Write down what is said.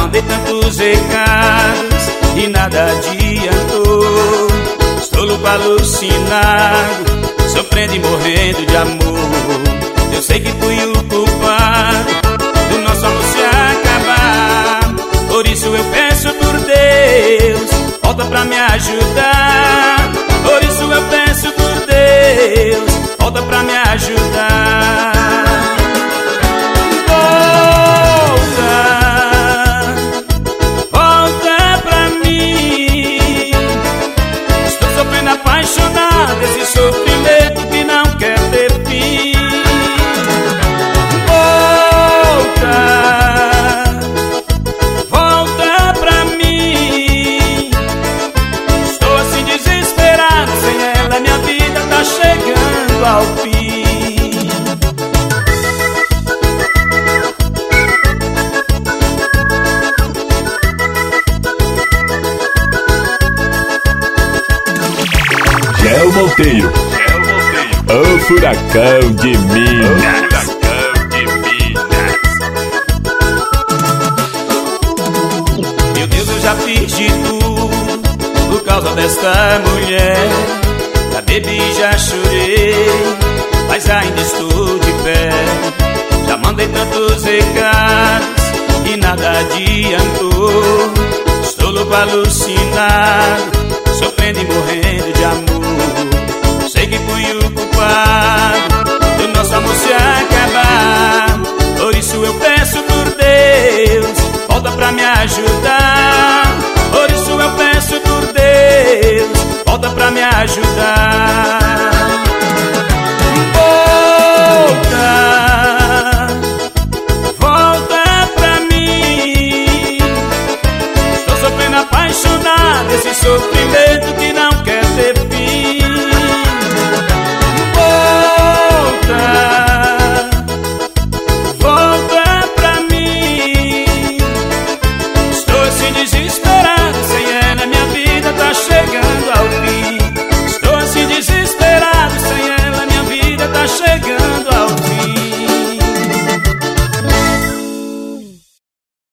mandei tantos recados e nada adiantou. Estou louco, alucinado, sofrendo e morrendo de amor. Eu sei que fui o culpado do nosso amor se acabar. Por isso eu peço por Deus, volta pra me ajudar. Por isso eu peço por Deus, volta pra me ajudar. Apaixonado, esse sofrimento que não quer ter fim. Volta pra mim. Estou assim desesperado, sem ela minha vida tá chegando ao fim. Gel Monteiro, o furacão de Minas. Meu Deus, eu já fiz de tudo por causa desta mulher. Já bebi, já chorei, mas ainda estou de pé. Já mandei tantos recados e nada adiantou. Estou louco, alucinado, sofrendo e morrendo de amor. Sei que fui o culpado